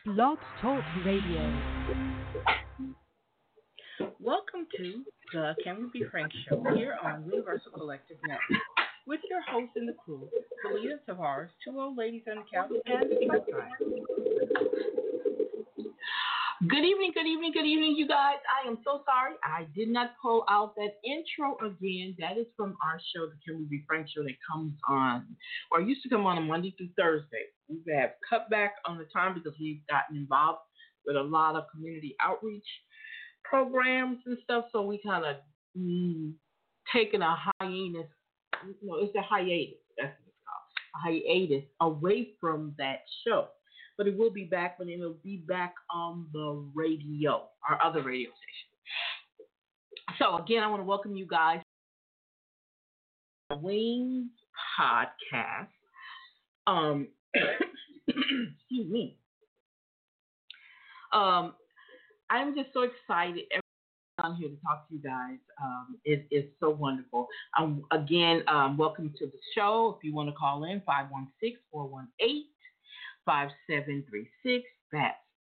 Blog Talk Radio. Welcome to the Can We Be Frank show here on Universal Collective Network with your host and the crew, Felita Tavares, two old ladies on the couch, and Tina Pine. Good evening, good evening, good evening, you guys. I am so sorry I did not pull out that intro again. That is from our show, the Can We Be Frank show, that comes on, or used to come on a Monday through Thursday. We have cut back on the time because we've gotten involved with a lot of community outreach programs and stuff, so we kind of taken a hiatus. No, it's a hiatus. That's what it's called. A hiatus away from that show. But it will be back, but it'll be back on the radio, our other radio station. So, again, I want to welcome you guys to the Wings podcast. Excuse me. I'm just so excited on here to talk to you guys. It's so wonderful. Welcome to the show. If you want to call in, 516-418-5736. That's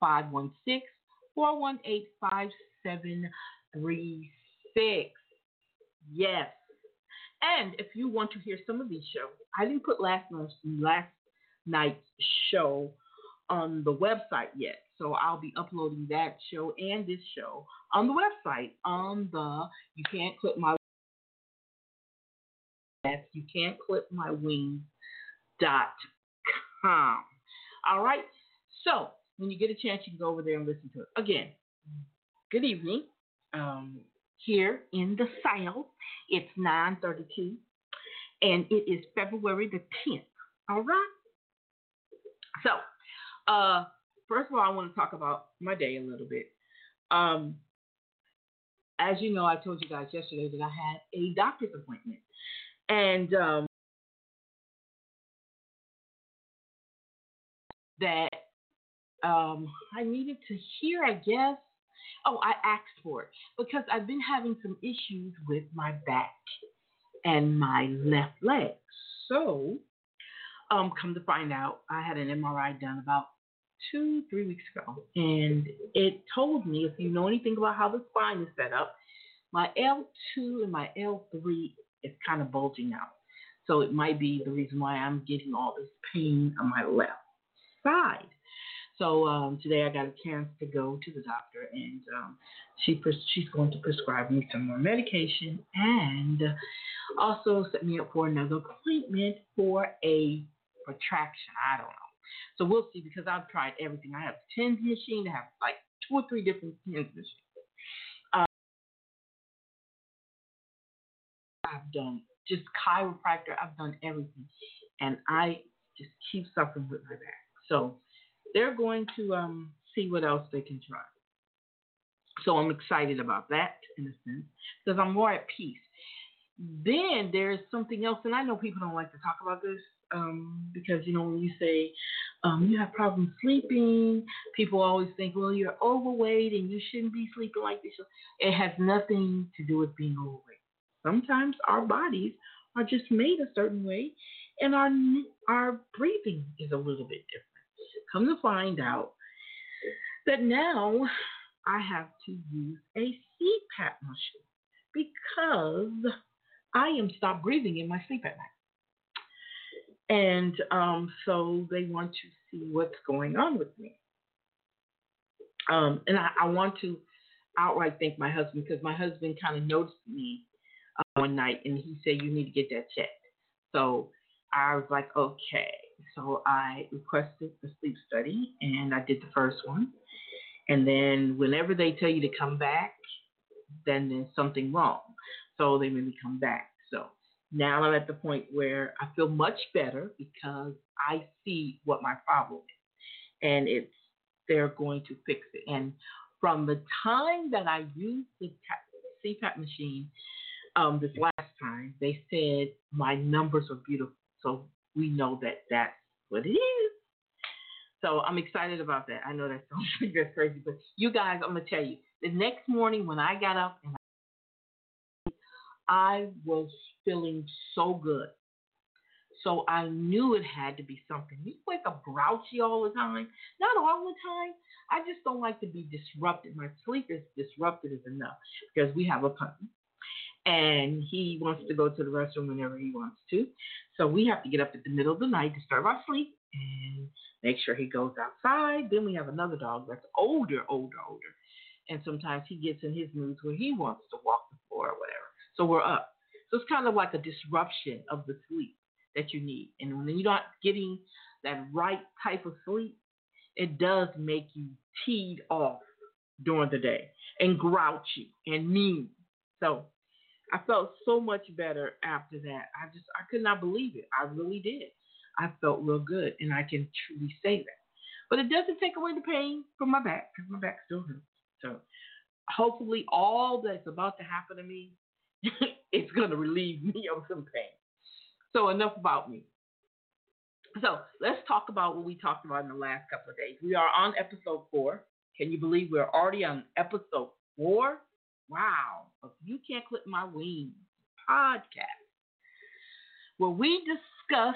516-418-5736. Yes. And if you want to hear some of these shows, I didn't put last night's show on the website yet. So I'll be uploading that show and this show on the website on the you can't clip my wings.com. All right. So when you get a chance, you can go over there and listen to it. Again, good evening. Here in the South, it's 9:32, and it is February the 10th. All right. So, first of all, I want to talk about my day a little bit. As you know, I told you guys yesterday that I had a doctor's appointment, and that I needed to hear, I guess. Oh, I asked for it because I've been having some issues with my back and my left leg. So, come to find out, I had an MRI done about 2-3 weeks ago, and it told me, if you know anything about how the spine is set up, my L2 and my L3 is kind of bulging out. So it might be the reason why I'm getting all this pain on my left side. So today I got a chance to go to the doctor, and she's going to prescribe me some more medication and also set me up for another appointment for a retraction. I don't know. So we'll see, because I've tried everything. I have a TENS machine. I have like 2 or 3 different TENS machines. I've done just chiropractor. I've done everything. And I just keep suffering with my back. So they're going to see what else they can try. So I'm excited about that, in a sense, because I'm more at peace. Then there's something else, and I know people don't like to talk about this, because, you know, when you say you have problems sleeping, people always think, well, you're overweight and you shouldn't be sleeping like this. It has nothing to do with being overweight. Sometimes our bodies are just made a certain way, and our breathing is a little bit different. Come to find out that now I have to use a CPAP machine because I am stopped breathing in my sleep at night. And so they want to see what's going on with me. And I want to outright thank my husband, because my husband kind of noticed me one night, and he said, you need to get that checked. So I was like, okay. So I requested the sleep study, and I did the first one. And then whenever they tell you to come back, then there's something wrong. So they made me come back. So now I'm at the point where I feel much better because I see what my problem is. And they're going to fix it. And from the time that I used the CPAP machine this last time, they said my numbers are beautiful. So we know that that's what it is. So I'm excited about that. I know that sounds like that's crazy, but you guys, I'm going to tell you, the next morning when I got up, and I was feeling so good. So I knew it had to be something. You wake up grouchy all the time. Not all the time. I just don't like to be disrupted. My sleep is disrupted is enough because we have a puppy. And he wants to go to the restroom whenever he wants to. So we have to get up at the middle of the night, disturb our sleep, and make sure he goes outside. Then we have another dog that's older. And sometimes he gets in his moods where he wants to walk the floor or whatever. So we're up. So it's kind of like a disruption of the sleep that you need. And when you're not getting that right type of sleep, it does make you teed off during the day and grouchy and mean. So I felt so much better after that. I could not believe it. I really did. I felt real good, and I can truly say that. But it doesn't take away the pain from my back because my back still hurts. So hopefully all that's about to happen to me, it's going to relieve me of some pain. So enough about me. So let's talk about what we talked about in the last couple of days. We are on episode 4. Can you believe we're already on episode 4? Wow. If you can't clip my wings podcast, where we discuss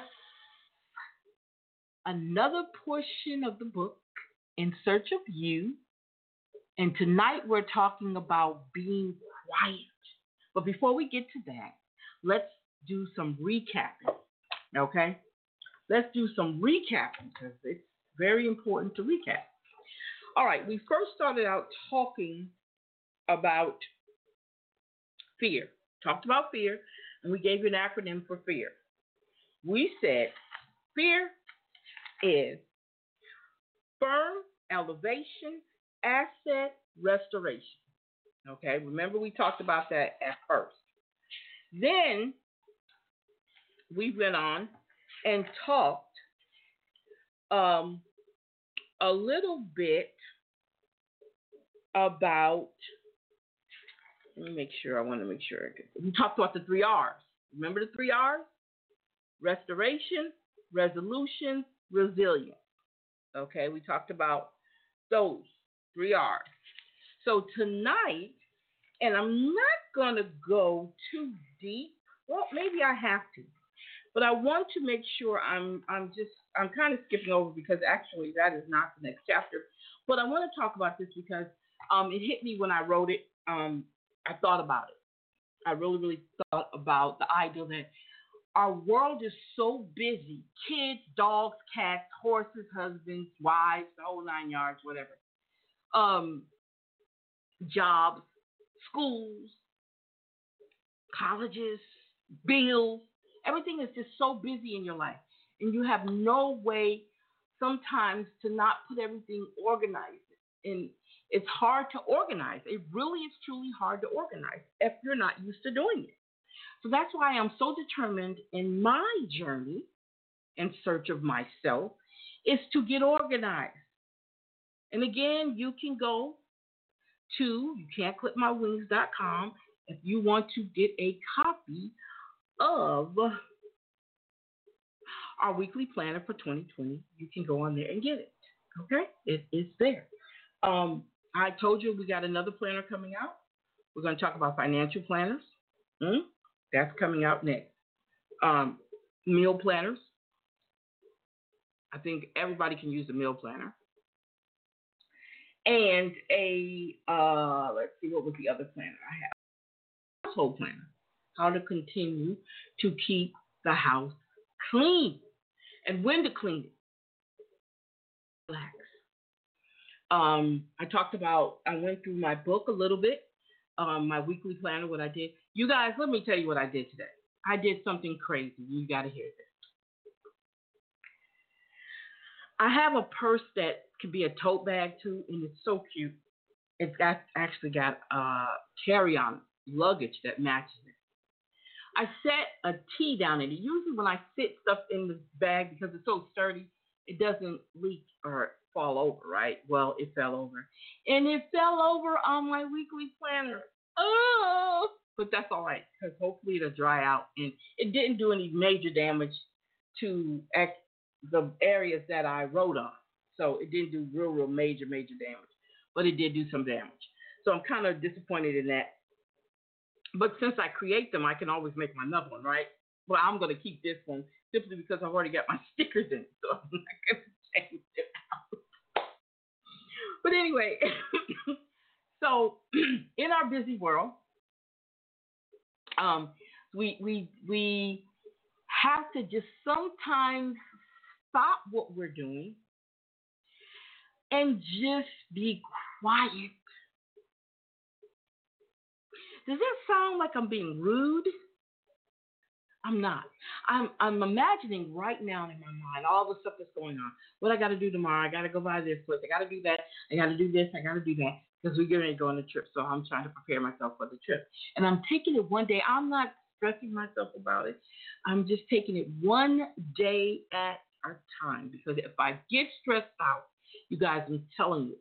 another portion of the book, In Search of You. And tonight we're talking about being quiet. But before we get to that, let's do some recapping. Okay? Let's do some recapping because it's very important to recap. All right, we first started out talking about fear. Talked about fear, and we gave you an acronym for fear. We said fear is firm elevation, asset restoration. Okay, remember we talked about that at first. Then we went on and talked a little bit about, let me make sure, we talked about the 3 R's. Remember the 3 R's? Restoration, resolution, resilience. Okay, we talked about those 3 R's. So tonight, and I'm not going to go too deep. Well, maybe I have to. But I want to make sure I'm kind of skipping over because actually that is not the next chapter. But I want to talk about this because it hit me when I wrote it. I thought about it. I really, really thought about the idea that our world is so busy. Kids, dogs, cats, horses, husbands, wives, the whole 9 yards, whatever. Jobs, schools, colleges, bills. Everything is just so busy in your life. And you have no way sometimes to not put everything organized. And it's hard to organize. It really is truly hard to organize if you're not used to doing it. So that's why I'm so determined in my journey in search of myself is to get organized. And again, you can go to youcan'tclipmywings.com if you want to get a copy of our weekly planner for 2020. You can go on there and get it. Okay? It is there. I told you we got another planner coming out. We're going to talk about financial planners. That's coming out next. Meal planners. I think everybody can use a meal planner. And let's see, what was the other planner I have? Household planner. How to continue to keep the house clean and when to clean it. Relax. I went through my book a little bit, my weekly planner, what I did. You guys, let me tell you what I did today. I did something crazy. You got to hear this. I have a purse that can be a tote bag too, and it's so cute. It's actually got carry-on luggage that matches it. I set a tea down in it. Usually when I fit stuff in the bag, because it's so sturdy, it doesn't leak or fall over, right? Well, it fell over. And it fell over on my weekly planner. Oh! But that's all right, because hopefully it'll dry out. And it didn't do any major damage to the areas that I wrote on. So it didn't do real major damage. But it did do some damage. So I'm kind of disappointed in that. But since I create them, I can always make another one, right? Well, I'm going to keep this one simply because I've already got my stickers in it, so I'm not going to change it out. But anyway, so in our busy world, we have to just sometimes stop what we're doing and just be quiet. Does that sound like I'm being rude? I'm not. I'm imagining right now in my mind all the stuff that's going on. What I got to do tomorrow. I got to go by this place. I got to do that. I got to do this. I got to do that because we're getting ready to go on a trip. So I'm trying to prepare myself for the trip. And I'm taking it one day. I'm not stressing myself about it. I'm just taking it one day at a time because if I get stressed out, you guys, I'm telling you,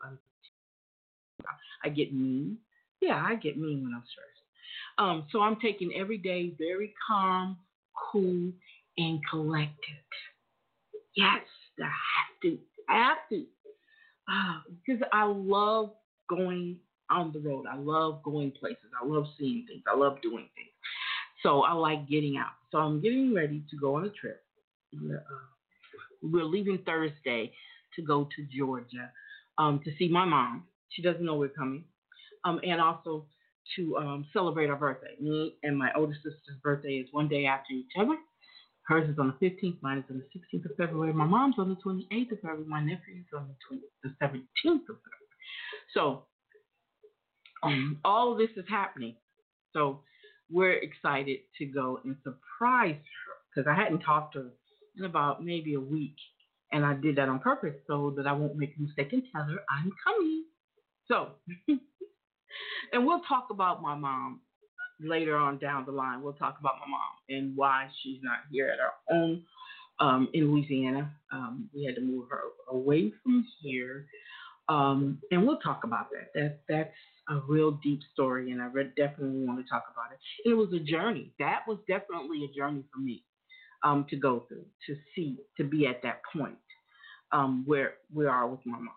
I get mean. Yeah, I get mean when I'm stressed. So I'm taking every day very calm, cool, and collected. Yes, I have to. Because I love going on the road. I love going places. I love seeing things. I love doing things. So I like getting out. So I'm getting ready to go on a trip. We're leaving Thursday to go to Georgia to see my mom. She doesn't know we're coming. And also to celebrate our birthday. Me and my older sister's birthday is one day after each other. Hers is on the 15th, mine is on the 16th of February. My mom's on the 28th of February. My nephew is on the 17th of February. So all of this is happening. So we're excited to go and surprise her because I hadn't talked to her in about maybe a week. And I did that on purpose so that I won't make a mistake and tell her I'm coming. So, and we'll talk about my mom later on down the line. We'll talk about my mom and why she's not here at our home in Louisiana. We had to move her away from here. And we'll talk about that. That's a real deep story, and I definitely want to talk about it. It was a journey. That was definitely a journey for me to go through, to be at that point where we are with my mom.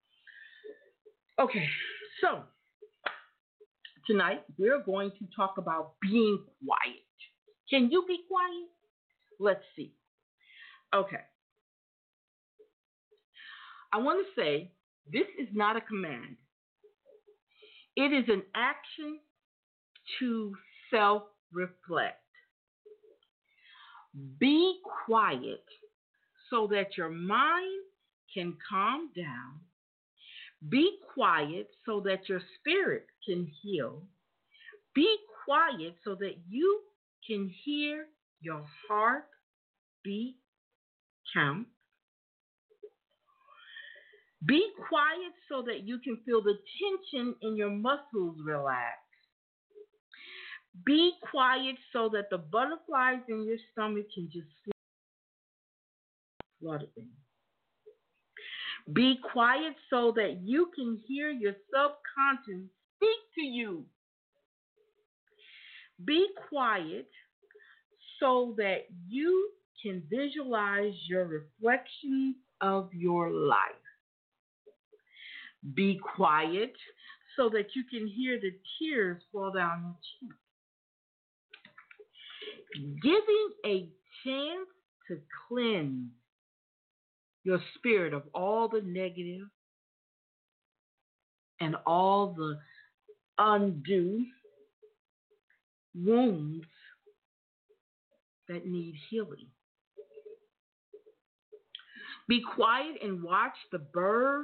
Okay, so tonight we're going to talk about being quiet. Can you be quiet? Let's see. Okay. I want to say this is not a command. It is an action to self-reflect. Be quiet so that your mind can calm down. Be quiet so that your spirit can heal. Be quiet so that you can hear your heart beat count. Be quiet so that you can feel the tension in your muscles relax. Be quiet so that the butterflies in your stomach can just flutter in. Be quiet so that you can hear your subconscious speak to you. Be quiet so that you can visualize your reflection of your life. Be quiet so that you can hear the tears fall down your cheek. Giving a chance to cleanse your spirit of all the negative and all the undue wounds that need healing. Be quiet and watch the birds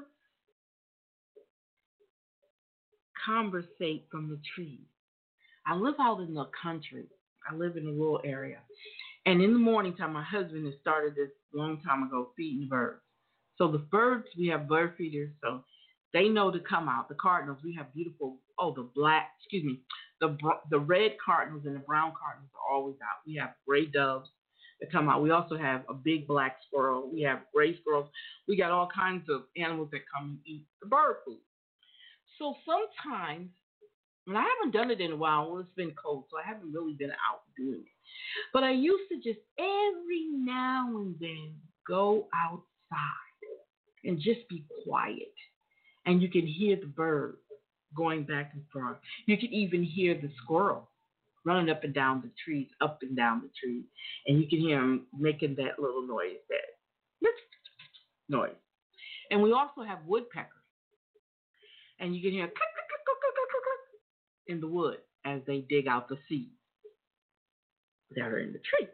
conversate from the trees. I live out in the country. I live in a rural area. And in the morning time, my husband has started this long time ago, feeding the birds. So the birds, we have bird feeders, so they know to come out. The cardinals, we have beautiful, the red cardinals and the brown cardinals are always out. We have gray doves that come out. We also have a big black squirrel. We have gray squirrels. We got all kinds of animals that come and eat the bird food. So sometimes, and I haven't done it in a while. Well, it's been cold, so I haven't really been out doing it. But I used to just every now and then go outside and just be quiet. And you can hear the birds going back and forth. You can even hear the squirrel running up and down the trees, up and down the trees, and you can hear them making that little noise, that noise. And we also have woodpeckers, and you can hear in the wood as they dig out the seeds that are in the tree.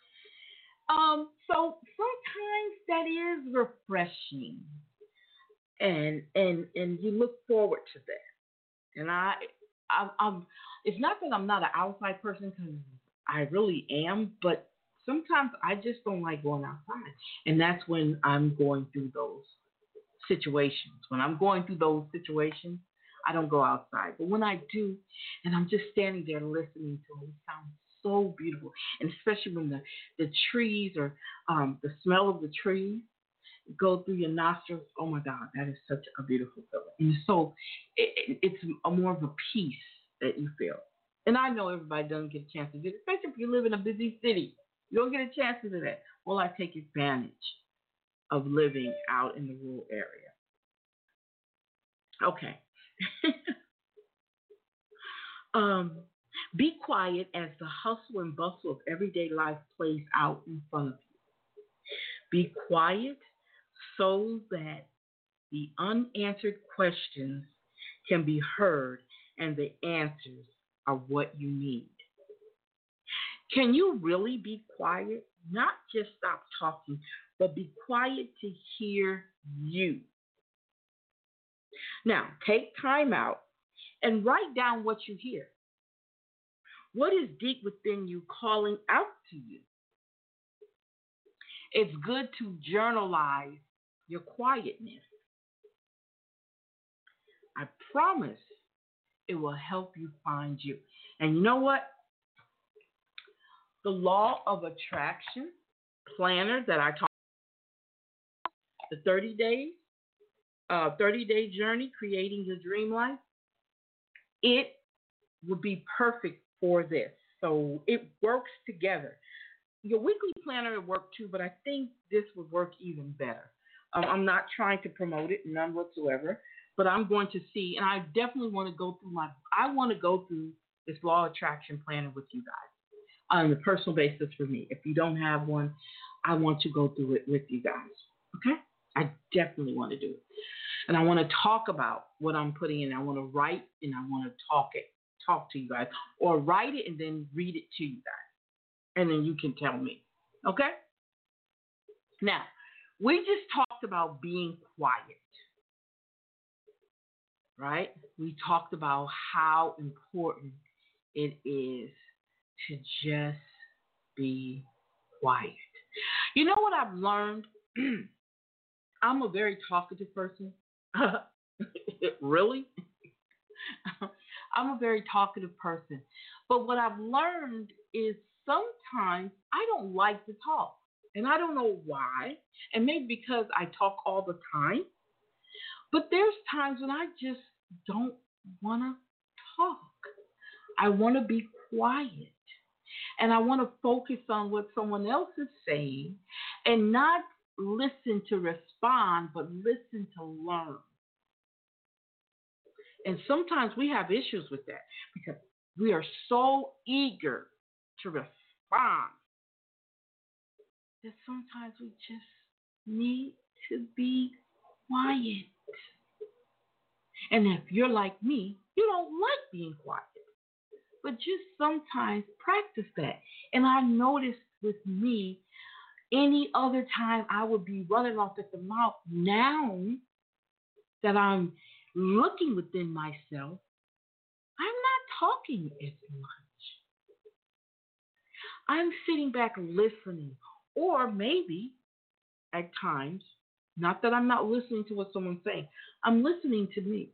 So sometimes that is refreshing, and you look forward to that. And I'm it's not that I'm not an outside person, because I really am, but sometimes I just don't like going outside, and that's when I'm going through those situations. When I'm going through those situations, I don't go outside. But when I do, and I'm just standing there listening to them, it sounds so beautiful. And especially when the trees, or the smell of the trees go through your nostrils. Oh my God, that is such a beautiful feeling. And so it's a more of a peace that you feel. And I know everybody doesn't get a chance to do it, especially if you live in a busy city. You don't get a chance to do that. Well, I take advantage of living out in the rural area. Okay. Be quiet as the hustle and bustle of everyday life plays out in front of you. Be quiet so that the unanswered questions can be heard and the answers are what you need. Can you really be quiet? Not just stop talking, but be quiet to hear you. Now, take time out and write down what you hear. What is deep within you calling out to you? It's good to journalize your quietness. I promise it will help you find you. And you know what? The law of attraction planner that I talked about, the 30-day journey, creating your dream life, it would be perfect for this. So it works together. Your weekly planner would work too, but I think this would work even better. I'm not trying to promote it, none whatsoever, but I'm going to see, and I definitely want to go through this law of attraction planner with you guys on a personal basis for me. If you don't have one, I want to go through it with you guys. Okay? I definitely want to do it. And I want to talk about what I'm putting in. I want to write and I want to talk to you guys, or write it and then read it to you guys. And then you can tell me. Okay? Now, we just talked about being quiet. Right? We talked about how important it is to just be quiet. You know what I've learned? I'm a very talkative person. Really? I'm a very talkative person. But what I've learned is sometimes I don't like to talk. And I don't know why. And maybe because I talk all the time. But there's times when I just don't want to talk. I want to be quiet. And I want to focus on what someone else is saying and not listen to respond, but listen to learn. And sometimes we have issues with that because we are so eager to respond that sometimes we just need to be quiet. And if you're like me, you don't like being quiet. But just sometimes practice that. And I noticed with me, any other time I would be running off at the mouth. Now that I'm looking within myself, I'm not talking as much. I'm sitting back listening. Or maybe at times, not that I'm not listening to what someone's saying, I'm listening to me.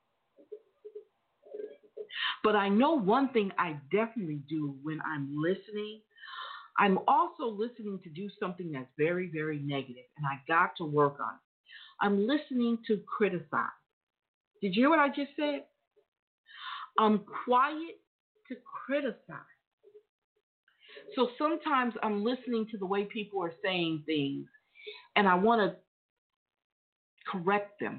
But I know one thing I definitely do when I'm listening, I'm also listening to do something that's very, very negative, and I got to work on it. I'm listening to criticize. Did you hear what I just said? I'm quiet to criticize. So sometimes I'm listening to the way people are saying things, and I want to correct them.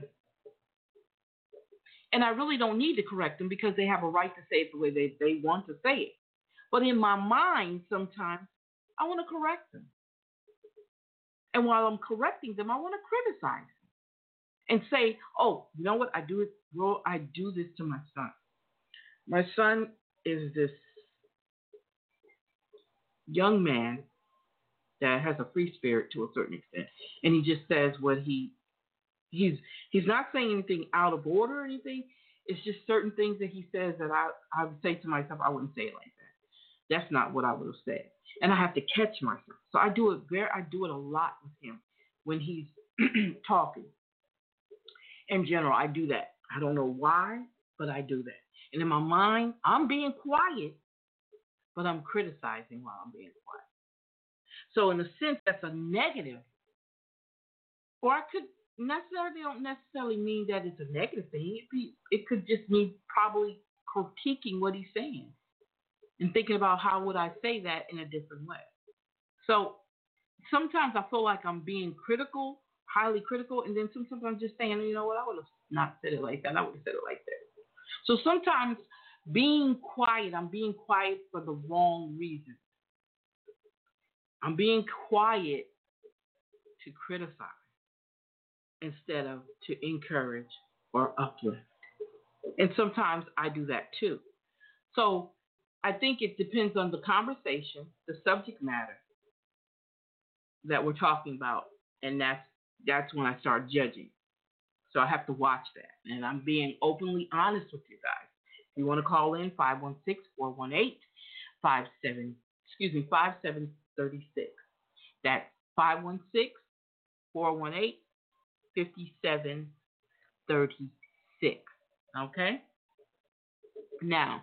And I really don't need to correct them because they have a right to say it the way they want to say it. But in my mind, sometimes I want to correct them. And while I'm correcting them, I want to criticize them and say, "Oh, you know what? I do it. Well, I do this to my son. My son is this young man that has a free spirit to a certain extent, and he just says what he's not saying anything out of order or anything. It's just certain things that he says that I would say to myself, I wouldn't say it like that. That's not what I would have said, and I have to catch myself. So I do it a lot with him when he's talking. In general, I do that. I don't know why, but I do that. And in my mind, I'm being quiet, but I'm criticizing while I'm being quiet. So in a sense, that's a negative. Or I could don't necessarily mean that it's a negative thing. It could just mean probably critiquing what he's saying and thinking about how would I say that in a different way. So sometimes I feel like I'm being critical, highly critical, and then sometimes I'm just saying, you know what, I would have not said it like that. I would have said it like that. So sometimes being quiet, I'm being quiet for the wrong reason. I'm being quiet to criticize instead of to encourage or uplift. And sometimes I do that too. So I think it depends on the conversation, the subject matter that we're talking about, and that's when I start judging. So I have to watch that. And I'm being openly honest with you guys. If you want to call in, 516-418-5736. That's 516-418-5736. Okay? Now,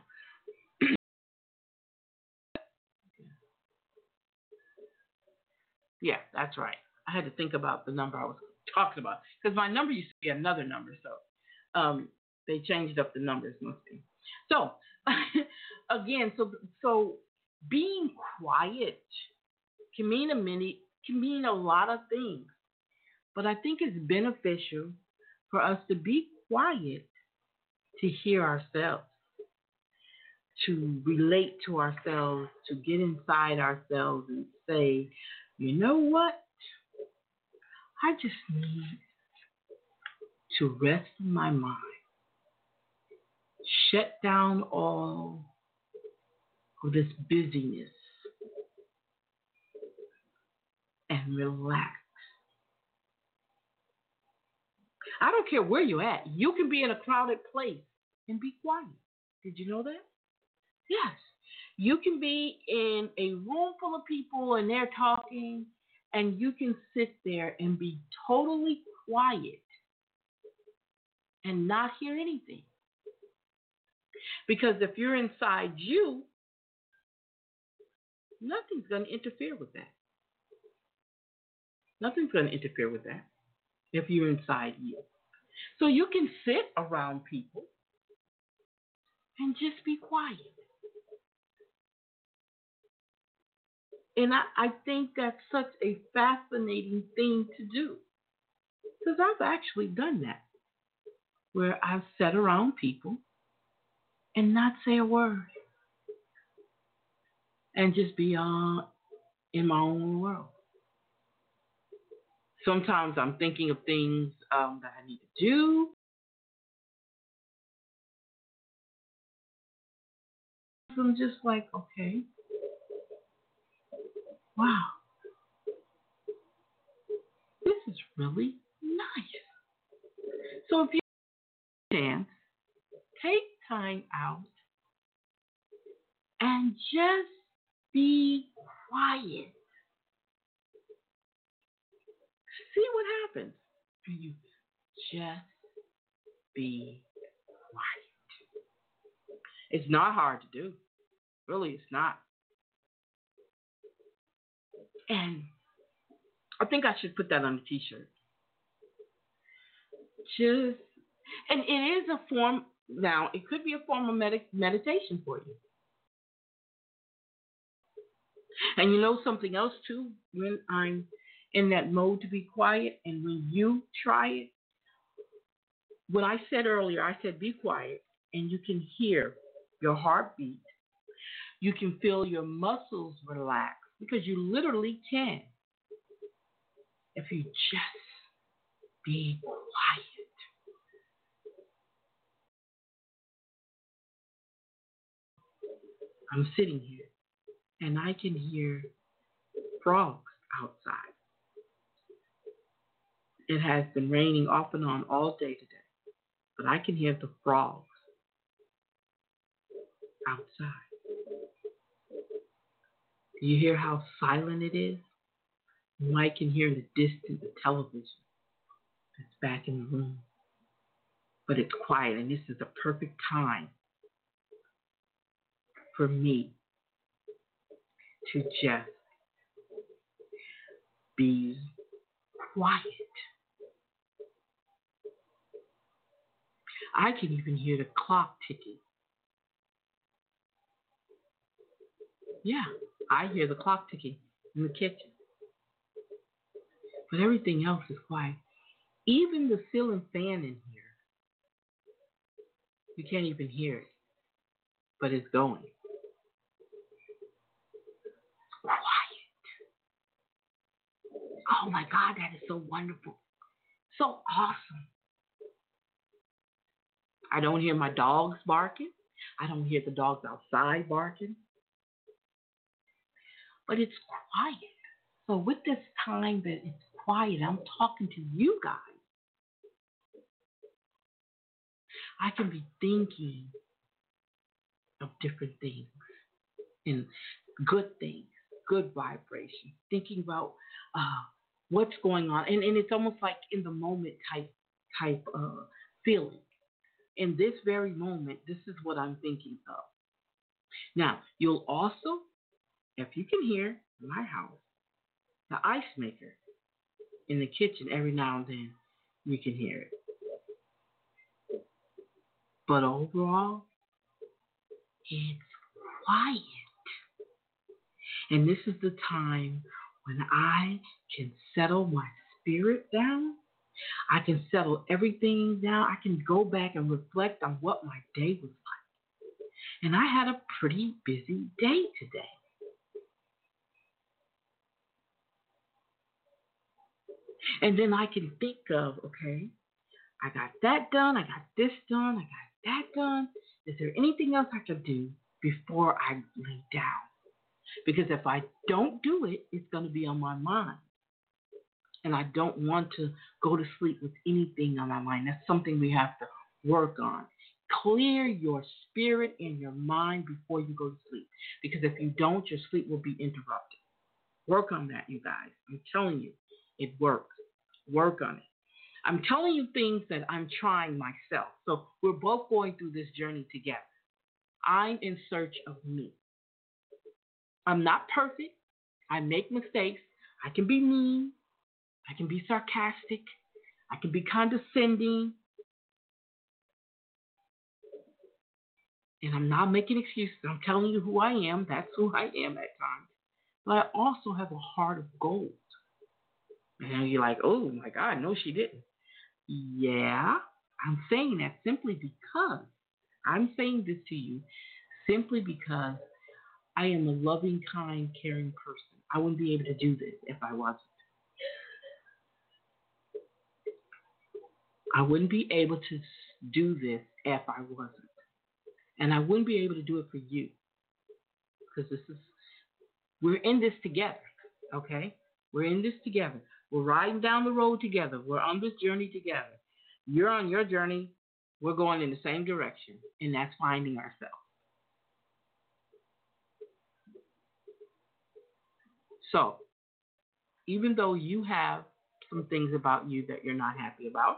yeah, that's right. I had to think about the number I was talking about because my number used to be another number, so they changed up the numbers, must be. So again, so being quiet can mean a lot of things, but I think it's beneficial for us to be quiet to hear ourselves, to relate to ourselves, to get inside ourselves and say, you know what? I just need to rest my mind, shut down all of this busyness, and relax. I don't care where you're at. You can be in a crowded place and be quiet. Did you know that? Yes. You can be in a room full of people and they're talking, and you can sit there and be totally quiet and not hear anything. Because if you're inside you, nothing's going to interfere with that. Nothing's going to interfere with that if you're inside you. So you can sit around people and just be quiet. And I think that's such a fascinating thing to do. Because I've actually done that. Where I've sat around people and not say a word. And just be in my own world. Sometimes I'm thinking of things that I need to do. I'm just like, okay. Wow. This is really nice. So if you have a chance, take time out and just be quiet. See what happens when you just be quiet. It's not hard to do. Really, it's not. And I think I should put that on a t-shirt. And it is a form, now, it could be a form of meditation for you. And you know something else, too, when I'm in that mode to be quiet, and when you try it, when I said earlier, I said be quiet, and you can hear your heartbeat. You can feel your muscles relax because you literally can if you just be quiet. I'm sitting here and I can hear frogs outside. It has been raining off and on all day today, but I can hear the frogs outside. Do you hear how silent it is? You might can hear in the distance the television that's back in the room, but it's quiet, and this is the perfect time for me to just be quiet. I can even hear the clock ticking. Yeah, I hear the clock ticking in the kitchen. But everything else is quiet. Even the ceiling fan in here, you can't even hear it, but it's going. It's quiet. Oh my God, that is so wonderful. So awesome. I don't hear my dogs barking. I don't hear the dogs outside barking. But it's quiet. So with this time that it's quiet, I'm talking to you guys. I can be thinking of different things and good things, good vibrations, thinking about what's going on. And it's almost like in the moment type feeling. In this very moment, this is what I'm thinking of. Now, you'll also, if you can hear in my house, the ice maker in the kitchen, every now and then you can hear it. But overall, it's quiet. And this is the time when I can settle my spirit down. I can settle everything down. I can go back and reflect on what my day was like. And I had a pretty busy day today. And then I can think of, okay, I got that done, I got this done, I got that done. Is there anything else I could do before I lay down? Because if I don't do it, it's going to be on my mind. And I don't want to go to sleep with anything on my mind. That's something we have to work on. Clear your spirit and your mind before you go to sleep. Because if you don't, your sleep will be interrupted. Work on that, you guys. I'm telling you, it works. Work on it. I'm telling you things that I'm trying myself. So we're both going through this journey together. I'm in search of me. I'm not perfect. I make mistakes. I can be mean. I can be sarcastic. I can be condescending. And I'm not making excuses. I'm telling you who I am. That's who I am at times. But I also have a heart of gold. And you're like, oh my God, no, she didn't. Yeah, I'm saying that simply because I'm saying this to you simply because I am a loving, kind, caring person. I wouldn't be able to do this if I wasn't. I wouldn't be able to do this if I wasn't. And I wouldn't be able to do it for you. Because we're in this together, okay? We're in this together. We're riding down the road together. We're on this journey together. You're on your journey. We're going in the same direction, and that's finding ourselves. So, even though you have some things about you that you're not happy about,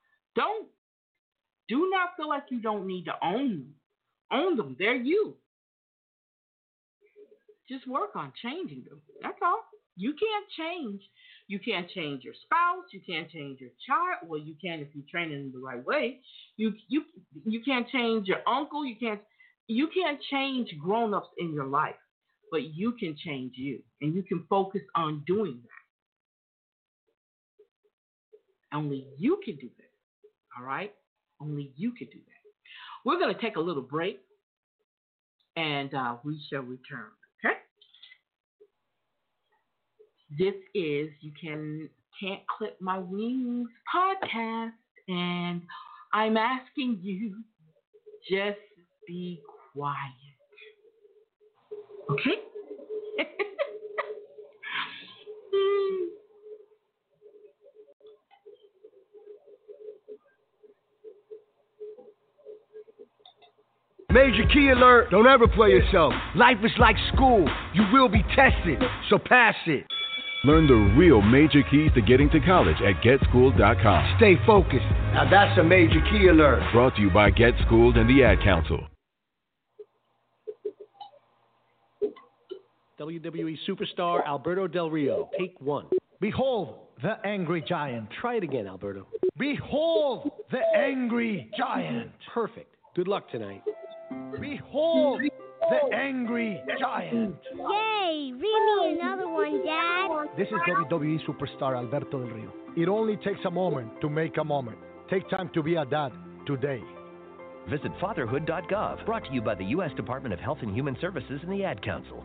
do not feel like you don't need to own them. Own them. They're you. Just work on changing them. That's all. You can't change. You can't change your spouse. You can't change your child. Well, you can if you train it in the right way. You can't change your uncle. You can't change grown-ups in your life, but you can change you, and you can focus on doing that. Only you can do that. All right? Only you can do that. We're going to take a little break. and we shall return. Okay? This is You Can't Clip My Wings podcast, and I'm asking you just be quiet. Okay? Major key alert, don't ever play yourself. Life is like school, you will be tested, so pass it. Learn the real major keys to getting to college at GetSchooled.com. Stay focused, now that's a major key alert. Brought to you by Get Schooled and the Ad Council. WWE superstar Alberto Del Rio, take one. Behold the angry giant. Try it again, Alberto. Behold the angry giant. Perfect. Good luck tonight. Behold the angry giant. Yay! Read me another one, Dad. This is WWE superstar Alberto Del Rio. It only takes a moment to make a moment. Take time to be a dad today. Visit fatherhood.gov. Brought to you by the U.S. Department of Health and Human Services and the Ad Council.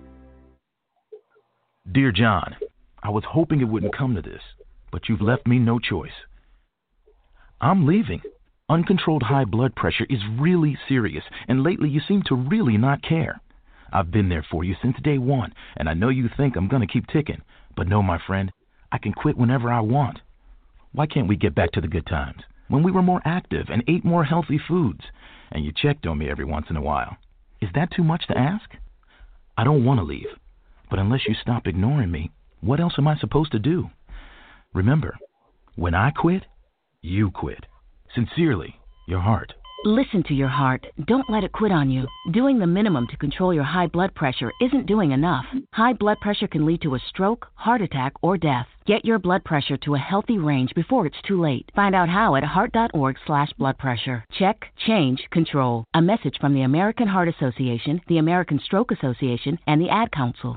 Dear John, I was hoping it wouldn't come to this, but you've left me no choice. I'm leaving. Uncontrolled high blood pressure is really serious, and lately you seem to really not care. I've been there for you since day one, and I know you think I'm going to keep ticking, but no, my friend, I can quit whenever I want. Why can't we get back to the good times, when we were more active and ate more healthy foods, and you checked on me every once in a while? Is that too much to ask? I don't want to leave, but unless you stop ignoring me, what else am I supposed to do? Remember, when I quit, you quit. Sincerely, your heart. Listen to your heart. Don't let it quit on you. Doing the minimum to control your high blood pressure isn't doing enough. High blood pressure can lead to a stroke, heart attack, or death. Get your blood pressure to a healthy range before it's too late. Find out how at heart.org/bloodpressure. Check, change, control. A message from the American Heart Association, the American Stroke Association, and the Ad Council.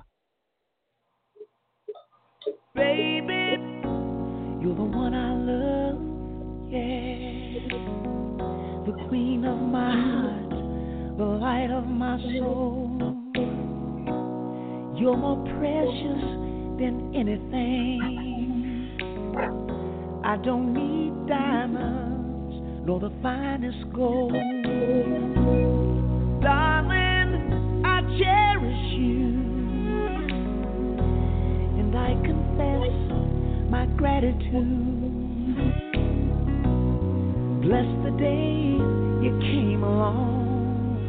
Baby, you're the one I love, yeah. The queen of my heart, the light of my soul. You're more precious than anything. I don't need diamonds, nor the finest gold. Darling, I cherish you, and I confess my gratitude. Bless the day you came along.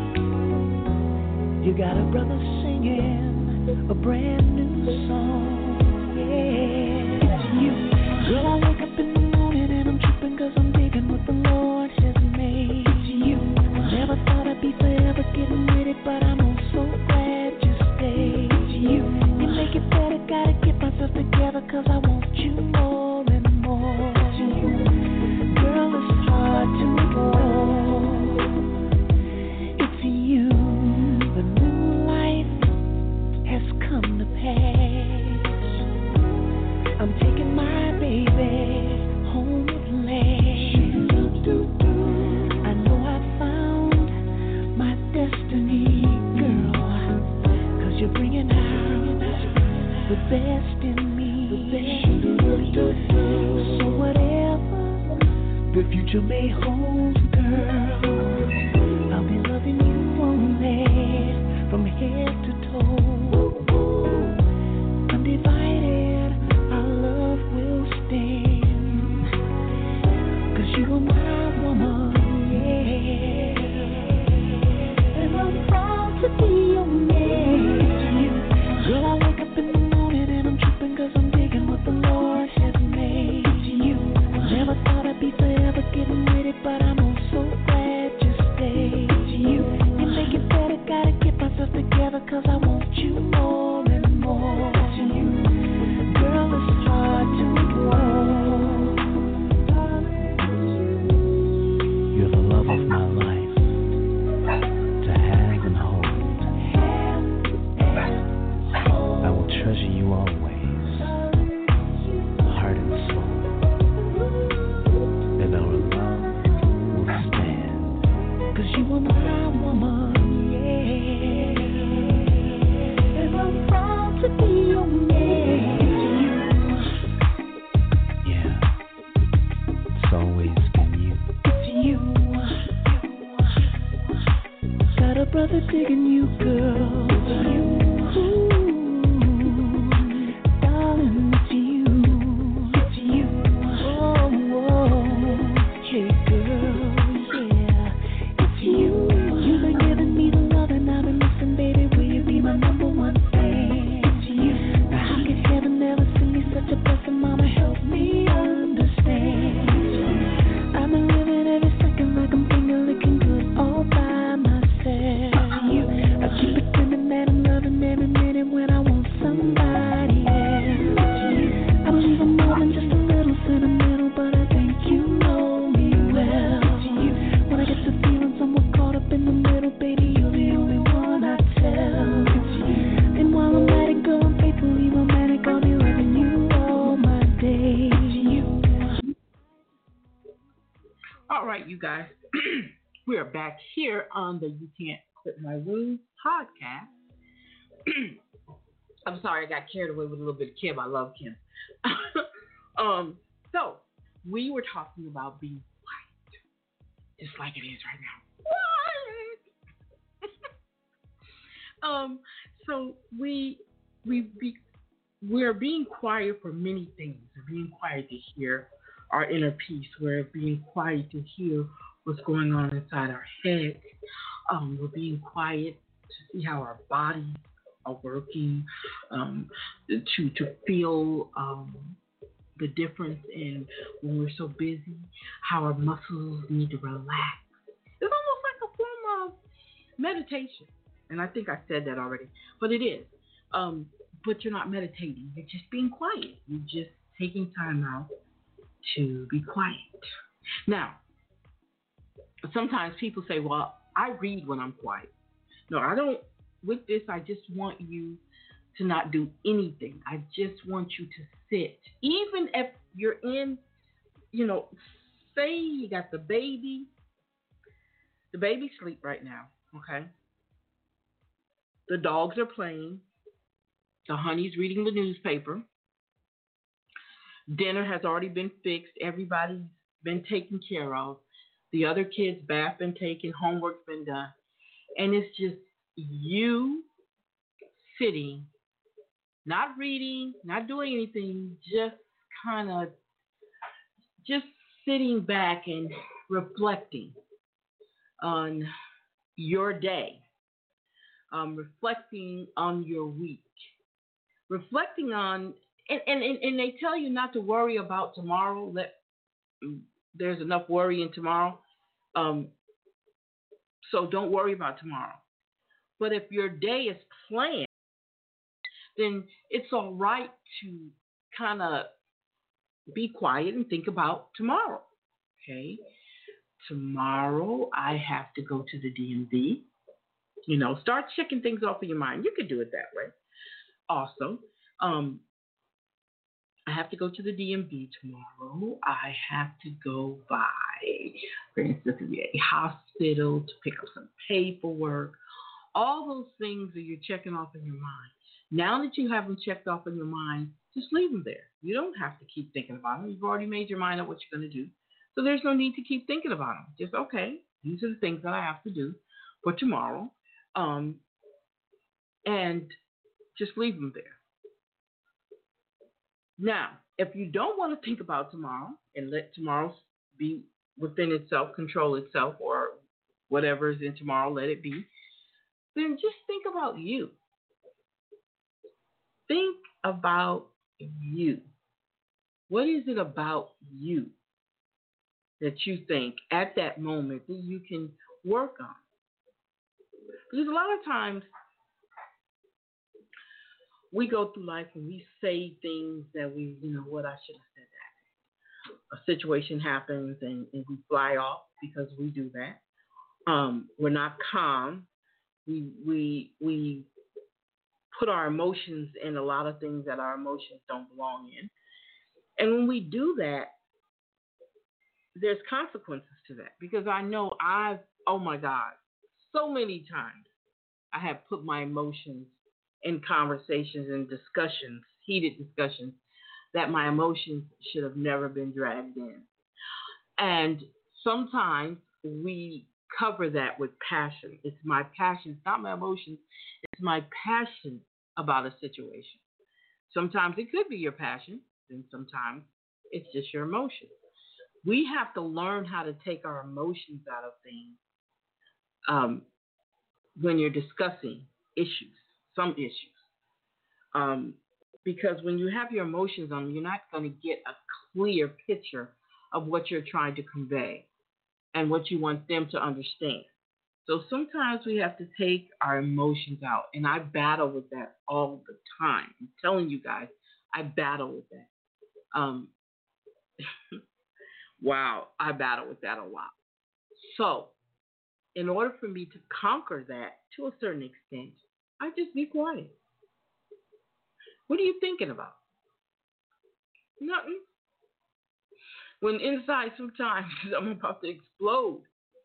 You got a brother singing a brand new song. Yeah, it's you. Girl, I wake up in the morning and I'm tripping 'cause I'm digging what the Lord has made. It's you. Never thought I'd be forever getting with it, but I'm oh so glad you stayed. It's you. You make it better, gotta get myself together 'cause I want you more and more. It's you. Girl, it's hard to ignore. It's you. The new life has come to pass. I'm taking my baby home at last. I know I found my destiny, girl, 'cause you're bringing out the best in me. So whatever the future may hold, girl, I'll be loving you only from head to toe. Undivided, our love will stand, 'cause you are my woman, yeah. And I'm proud to be your man. Girl, I wake up in the morning and I'm tripping 'cause I'm digging what the Lord has made. You never thought I'd be forever getting with it, but I'm oh so glad you stayed. You make it better, gotta get myself together 'cause I want brother digging you, girl. It's you. Darling, it's you. It's you. Oh, hey, girl, yeah. It's you. You've been giving me the love and I've been missing, baby. Will you be my number one fan? It's you. Now, how could heaven never send me such a blessing? Mama, help me understand. I've been living every second like I'm finger licking good all by myself. I keep it feeling that I'm loving every minute when I want somebody else. I believe I'm more than just a little sentimental, but I think you know me well. When I get the feeling somewhat caught up in the middle, baby, you're the only one I tell. And while I'm letting go and faithfully romantic, I'll be loving you all my days. All right, you guys. We are back here on the You Can't Quit My Room podcast. I'm sorry, I got carried away with a little bit of Kim. I love Kim. So we were talking about being quiet, just like it is right now. So we're being quiet for many things. We're being quiet to hear our inner peace. We're being quiet to hear what's going on inside our head. We're being quiet to see how our bodies are working, to feel the difference in when we're so busy, how our muscles need to relax. It's almost like a form of meditation. And I think I said that already, but it is. But you're not meditating. You're just being quiet. You're just taking time out to be quiet. Now, sometimes people say, well, I read when I'm quiet. No, I don't. With this, I just want you to not do anything. I just want you to sit. Even if you're in, say you got the baby sleep right now, okay? The dogs are playing. The honey's reading the newspaper. Dinner has already been fixed. Everybody's been taken care of. The other kids' bath been taken. Homework's been done. And it's just you sitting, not reading, not doing anything, just sitting back and reflecting on your day, reflecting on your week, reflecting on, and they tell you not to worry about tomorrow. There's enough worrying tomorrow. So don't worry about tomorrow. But if your day is planned, then it's all right to kind of be quiet and think about tomorrow. Okay? Tomorrow I have to go to the DMV. Start checking things off of your mind. You could do it that way. Also, I have to go to the DMV tomorrow. I have to go by, for instance, a hospital to pick up some paperwork. All those things that you're checking off in your mind. Now that you have them checked off in your mind, just leave them there. You don't have to keep thinking about them. You've already made your mind up what you're going to do. So there's no need to keep thinking about them. Just, okay, these are the things that I have to do for tomorrow. And just leave them there. Now, if you don't want to think about tomorrow and let tomorrow be within itself, control itself, or whatever is in tomorrow, let it be, then just think about you. Think about you. What is it about you that you think at that moment that you can work on? Because a lot of times we go through life and we say things that I should have said that. A situation happens and we fly off because we do that. We're not calm. We put our emotions in a lot of things that our emotions don't belong in. And when we do that, there's consequences to that. Because I know so many times I have put my emotions in conversations and discussions, heated discussions, that my emotions should have never been dragged in. And sometimes we cover that with passion. It's my passion. It's not my emotions. It's my passion about a situation. Sometimes it could be your passion, and sometimes it's just your emotion. We have to learn how to take our emotions out of things when you're discussing issues, some issues. Because when you have your emotions on, you're not going to get a clear picture of what you're trying to convey and what you want them to understand. So sometimes we have to take our emotions out, and I battle with that all the time. I'm telling you guys, I battle with that. Wow, I battle with that a lot. So in order for me to conquer that to a certain extent, I just be quiet. What are you thinking about? Nothing. When inside sometimes I'm about to explode.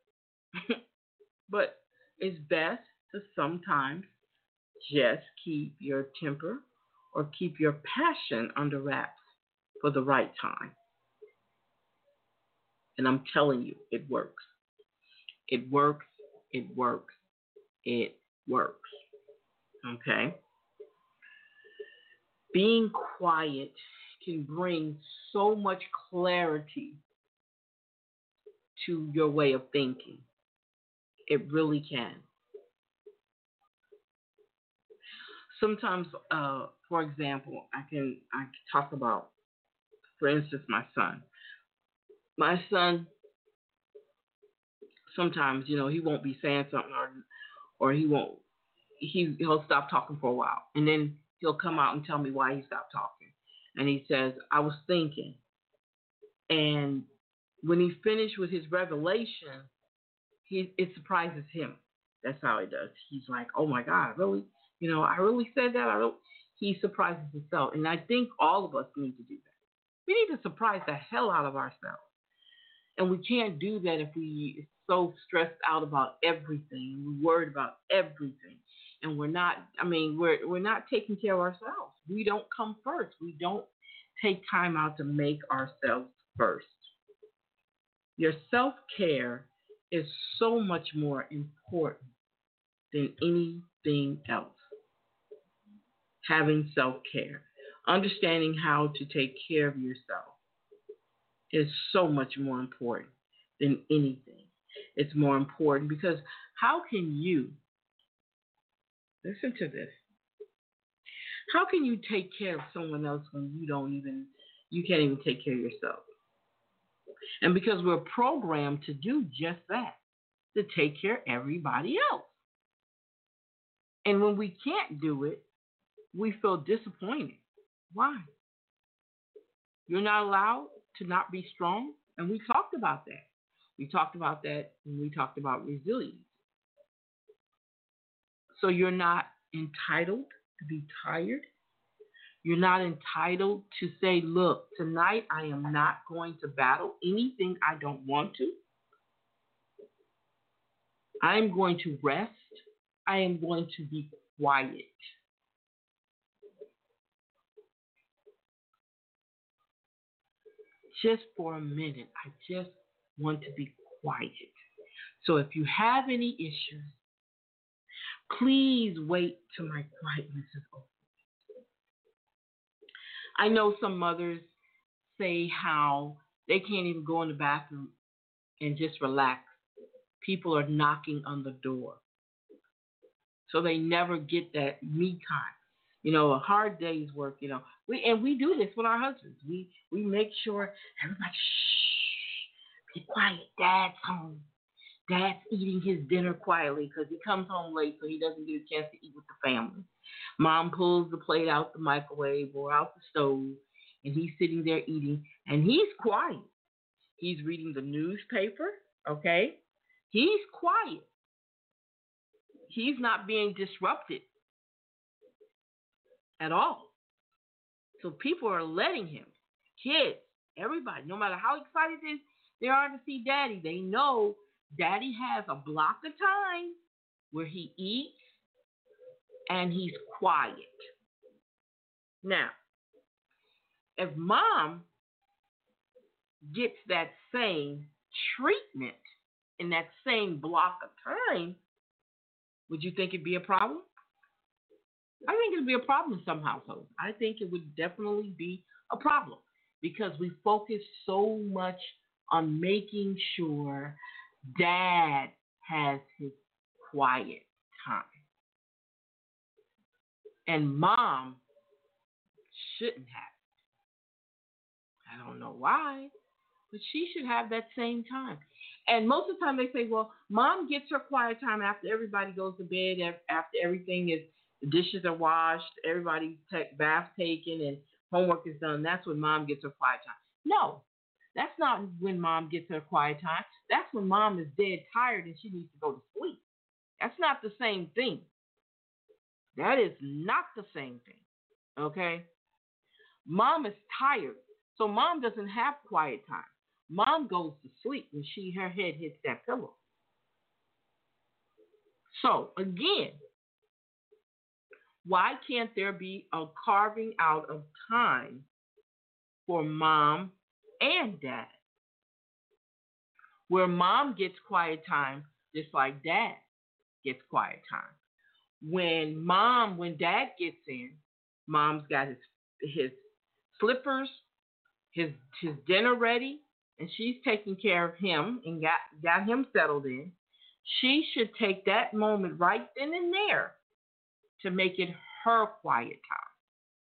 But it's best to sometimes just keep your temper or keep your passion under wraps for the right time. And I'm telling you, it works. It works. It works. It works. Okay? Being quiet can bring so much clarity to your way of thinking. It really can. Sometimes, for example, I can talk about, for instance, my son. My son, sometimes, he won't be saying something, or he'll stop talking for a while, and then he'll come out and tell me why he stopped talking. And he says, I was thinking. And when he finished with his revelation, it surprises him. That's how it does. He's like, oh my God, really? I really said that? He surprises himself. And I think all of us need to do that. We need to surprise the hell out of ourselves. And we can't do that if we are so stressed out about everything. We're worried about everything. And we're not taking care of ourselves. We don't come first. We don't take time out to make ourselves first. Your self-care is so much more important than anything else. Having self-care, understanding how to take care of yourself is so much more important than anything. It's more important because how can you, listen to this, how can you take care of someone else when you can't even take care of yourself? And because we're programmed to do just that, to take care of everybody else. And when we can't do it, we feel disappointed. Why? You're not allowed to not be strong. And we talked about that. We talked about that when we talked about resilience. So you're not entitled to be tired. You're not entitled to say, look, tonight I am not going to battle anything I don't want to. I am going to rest. I am going to be quiet. Just for a minute, I just want to be quiet. So if you have any issues, please wait till my quietness is over. I know some mothers say how they can't even go in the bathroom and just relax. People are knocking on the door. So they never get that me time. A hard day's work, we do this with our husbands. We make sure everybody, shh, be quiet. Dad's home. Dad's eating his dinner quietly because he comes home late so he doesn't get a chance to eat with the family. Mom pulls the plate out the microwave or out the stove, and he's sitting there eating, and he's quiet. He's reading the newspaper, okay? He's quiet. He's not being disrupted at all. So people are letting him. Kids, everybody, no matter how excited they are to see Daddy, they know Daddy has a block of time where he eats and he's quiet. Now, if Mom gets that same treatment in that same block of time, would you think it'd be a problem? I think it'd be a problem in some households. I think it would definitely be a problem because we focus so much on making sure dad has his quiet time. And mom shouldn't have it. I don't know why, but she should have that same time. And most of the time they say, well, mom gets her quiet time after everybody goes to bed, after everything is, the dishes are washed, everybody's bath taken, and homework is done. That's when mom gets her quiet time. No, that's not when mom gets her quiet time. That's when mom is dead tired and she needs to go to sleep. That's not the same thing. That is not the same thing, okay? Mom is tired, so mom doesn't have quiet time. Mom goes to sleep when her head hits that pillow. So, again, why can't there be a carving out of time for mom and dad? Where mom gets quiet time just like dad gets quiet time. When dad gets in, mom's got his slippers, his dinner ready, and she's taking care of him and got him settled in. She should take that moment right then and there to make it her quiet time.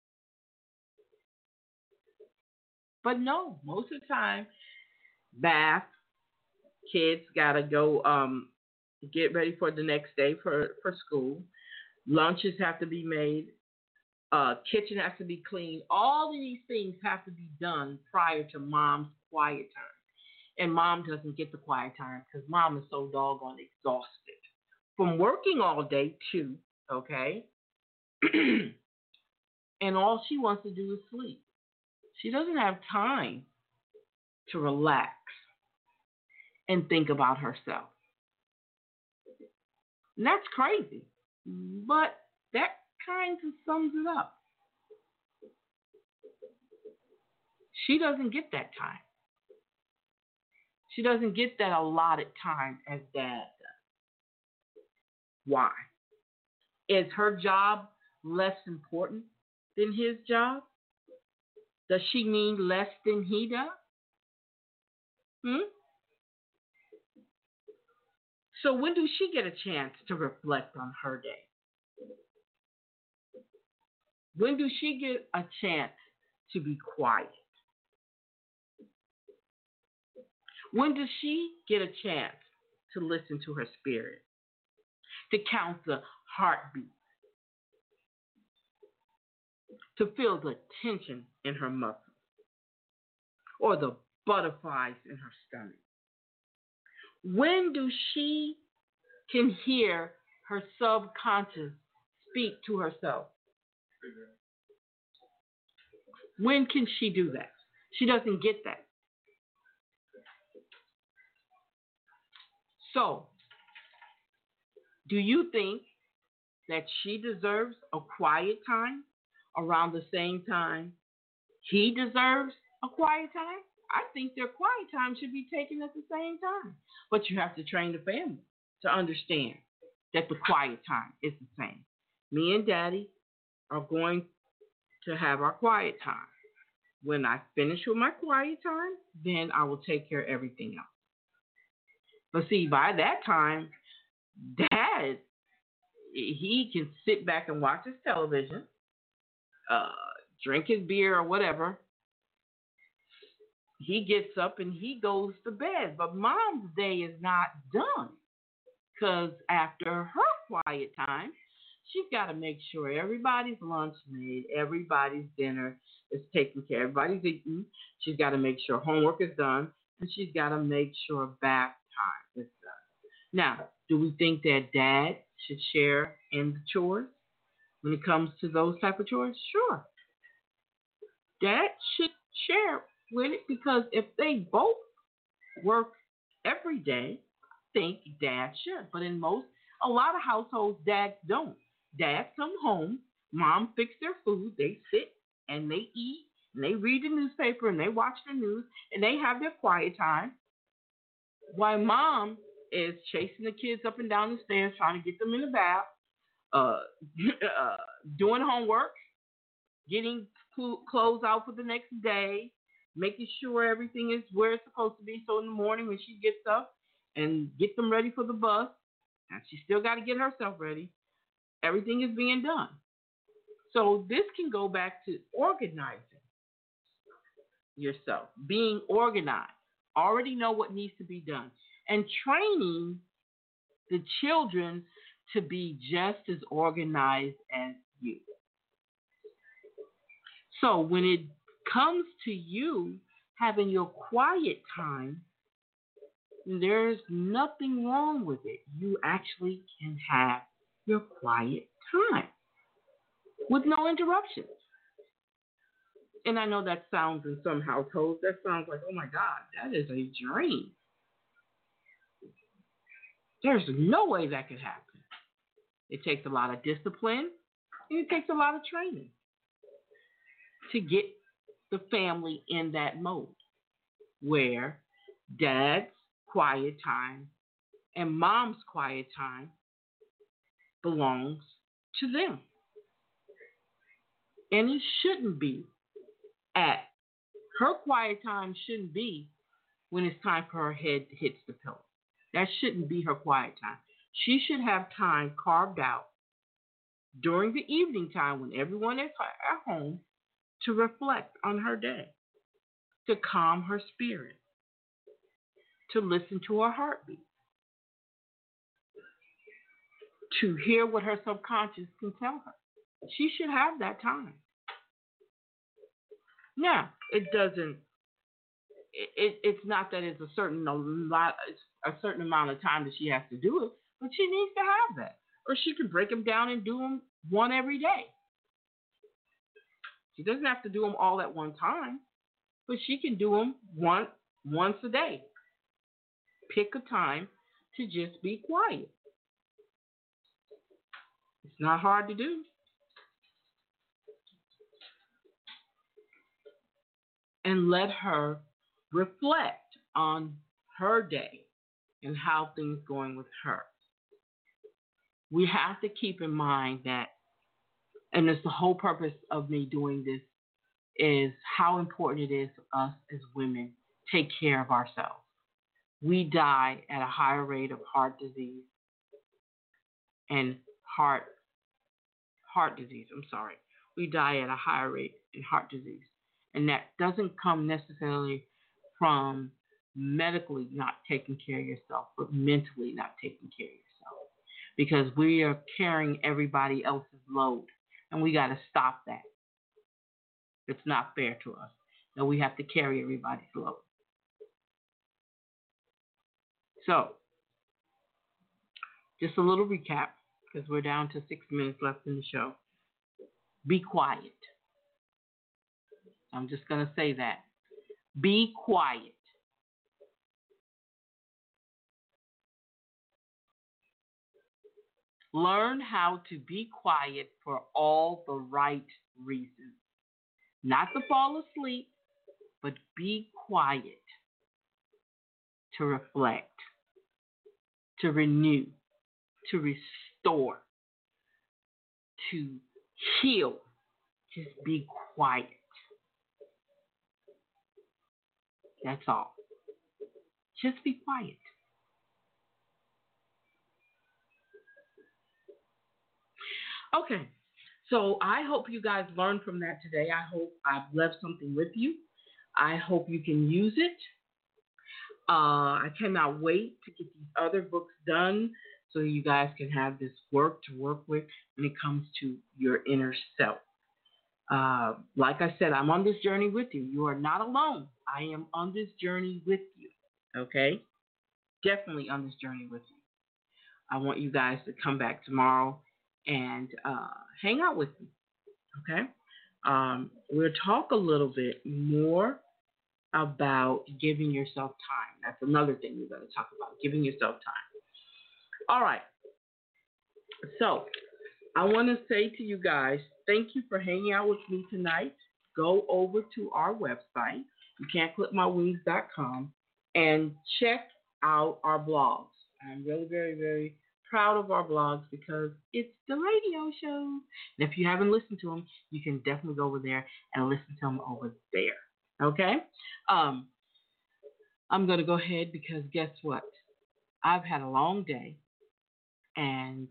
But no, most of the time, bath, kids gotta go get ready for the next day for school. Lunches have to be made. Kitchen has to be cleaned. All of these things have to be done prior to mom's quiet time. And mom doesn't get the quiet time because mom is so doggone exhausted from working all day too, okay? And all she wants to do is sleep. She doesn't have time to relax and think about herself. And that's crazy. But that kind of sums it up. She doesn't get that time. She doesn't get that allotted time as dad does. Why? Is her job less important than his job? Does she mean less than he does? So when does she get a chance to reflect on her day? When does she get a chance to be quiet? When does she get a chance to listen to her spirit, to count the heartbeat, to feel the tension in her muscles or the butterflies in her stomach? When do she can hear her subconscious speak to herself? When can she do that? She doesn't get that. So, do you think that she deserves a quiet time around the same time he deserves a quiet time? I think their quiet time should be taken at the same time. But you have to train the family to understand that the quiet time is the same. Me and Daddy are going to have our quiet time. When I finish with my quiet time, then I will take care of everything else. But see, by that time, Dad, he can sit back and watch his television, drink his beer or whatever. He gets up and he goes to bed. But Mom's day is not done. Because after her quiet time, she's got to make sure everybody's lunch made, everybody's dinner is taken care of, everybody's eating. She's got to make sure homework is done. And she's got to make sure bath time is done. Now, do we think that Dad should share in the chores when it comes to those type of chores? Sure. Dad should share with it because if they both work every day, I think Dad should. But in a lot of households, dads don't. Dads come home, Mom fix their food, they sit and they eat and they read the newspaper and they watch the news and they have their quiet time while Mom is chasing the kids up and down the stairs, trying to get them in the bath, doing homework, getting clothes out for the next day, making sure everything is where it's supposed to be. So in the morning when she gets up and get them ready for the bus, and she still got to get herself ready, everything is being done. So this can go back to organizing yourself, being organized, already know what needs to be done, and training the children to be just as organized as you. So when it comes to you having your quiet time, there's nothing wrong with it. You actually can have your quiet time with no interruptions. And I know that sounds in some households, that sounds like, oh my God, that is a dream. There's no way that could happen. It takes a lot of discipline, and it takes a lot of training to get the family in that mode where dad's quiet time and mom's quiet time belongs to them. And it shouldn't be her quiet time shouldn't be when it's time for her head to hit the pillow. That shouldn't be her quiet time. She should have time carved out during the evening time when everyone is at home to reflect on her day, to calm her spirit, to listen to her heartbeat, to hear what her subconscious can tell her. She should have that time. Now, it's not that it's a certain amount of time that she has to do it, but she needs to have that. Or she can break them down and do them one every day. She doesn't have to do them all at one time, but she can do them once a day. Pick a time to just be quiet. It's not hard to do. And let her reflect on her day and how things going with her. We have to keep in mind that, and it's the whole purpose of me doing this, is how important it is for us as women to take care of ourselves. We die at a higher rate of heart disease and heart disease. We die at a higher rate in heart disease. And that doesn't come necessarily from medically not taking care of yourself, but mentally not taking care of yourself. Because we are carrying everybody else's load. And we got to stop that. It's not fair to us that we have to carry everybody's load. So, just a little recap, because we're down to 6 minutes left in the show. Be quiet. I'm just going to say that. Be quiet. Learn how to be quiet for all the right reasons. Not to fall asleep, but be quiet. To reflect. To renew. To restore. To heal. Just be quiet. That's all. Just be quiet. Okay, so I hope you guys learned from that today. I hope I've left something with you. I hope you can use it. I cannot wait to get these other books done so you guys can have this work to work with when it comes to your inner self. Like I said, I'm on this journey with you. You are not alone. I am on this journey with you. Okay? Definitely on this journey with you. I want you guys to come back tomorrow and hang out with me. Okay? We'll talk a little bit more about giving yourself time. That's another thing we're going to talk about, giving yourself time. All right. So, I want to say to you guys, thank you for hanging out with me tonight. Go over to our website, youcan'tclipmywings.com, and check out our blogs. I'm really very, very proud of our blogs because it's the radio show. And if you haven't listened to them, you can definitely go over there and listen to them over there. Okay? I'm going to go ahead because guess what? I've had a long day, and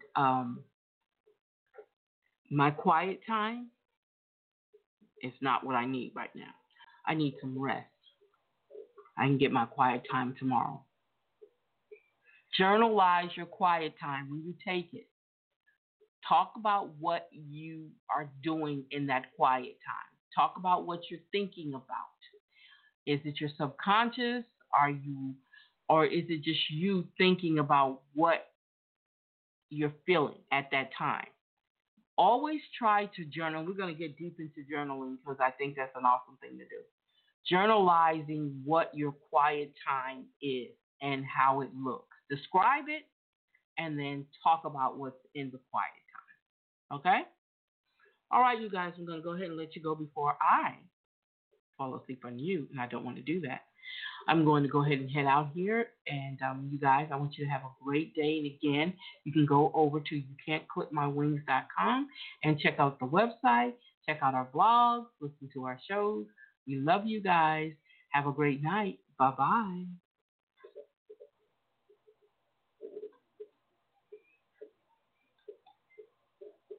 my quiet time is not what I need right now. I need some rest. I can get my quiet time tomorrow. Journalize your quiet time when you take it. Talk about what you are doing in that quiet time. Talk about what you're thinking about. Is it your subconscious? Or is it just you thinking about what you're feeling at that time? Always try to journal. We're going to get deep into journaling because I think that's an awesome thing to do. Journalizing what your quiet time is and how it looks. Describe it and then talk about what's in the quiet time. Okay? All right, you guys, I'm going to go ahead and let you go before I fall asleep on you, and I don't want to do that. I'm going to go ahead and head out here, and you guys, I want you to have a great day. And again, you can go over to youcan'tclipmywings.com and check out the website, check out our blogs, listen to our shows. We love you guys. Have a great night. Bye-bye.